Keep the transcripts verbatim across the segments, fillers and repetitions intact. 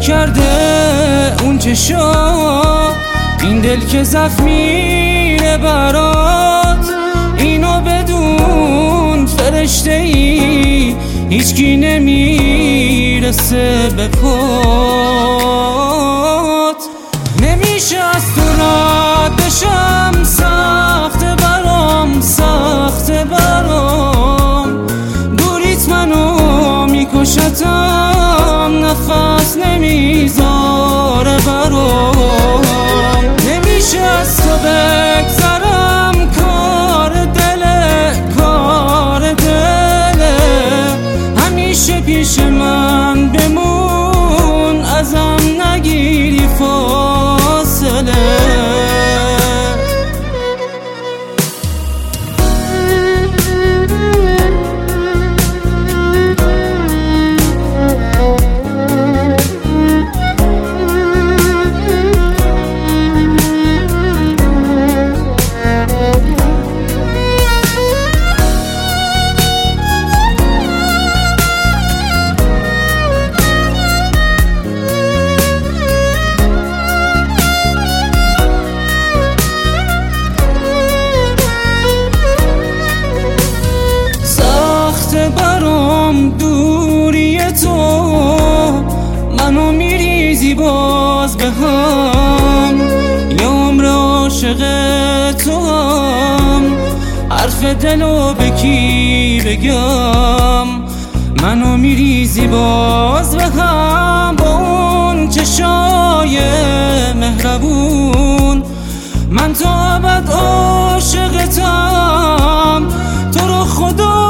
کرده اون چشا، این دل که زخمیه برات، اینو بدون فرشته ای هیچکی نمیرسه به پات. نمیشه از تو رد بشم، سخته برام، سخته برام، دوریت منو میکشتم، نفس نمیذاره برام. نمیشه از تو بگذرم، کار دله، کار دله، همیشه پیش من بمون، ازم نگیری فاصله. برام دوری تو، منو میریزی باز به هم، یه عمر عاشق تو هم، حرف دلو به کی بگم، منو میریزی باز به هم، با اون چشای مهربون، من تا ابد عاشقتم، تو رو خدا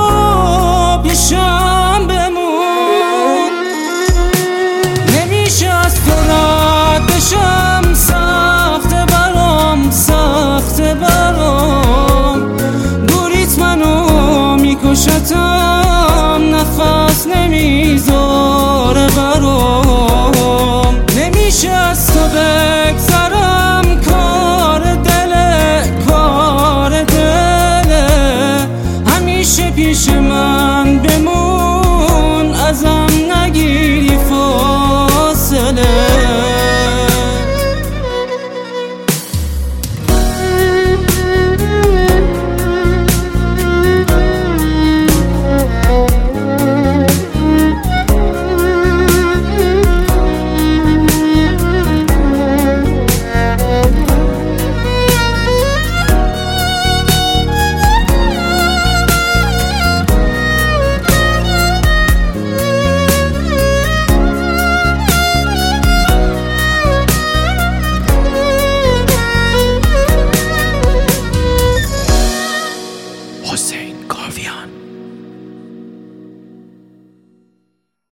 پیشم بمون. نمیشه از تو رد بشم، سخته برام، سخته برام، دوریت منو میکشتم، نفس نمیذاره برام. نمیشه از تو بگذرم، کار دله، کار دله، همیشه پیش من بمون.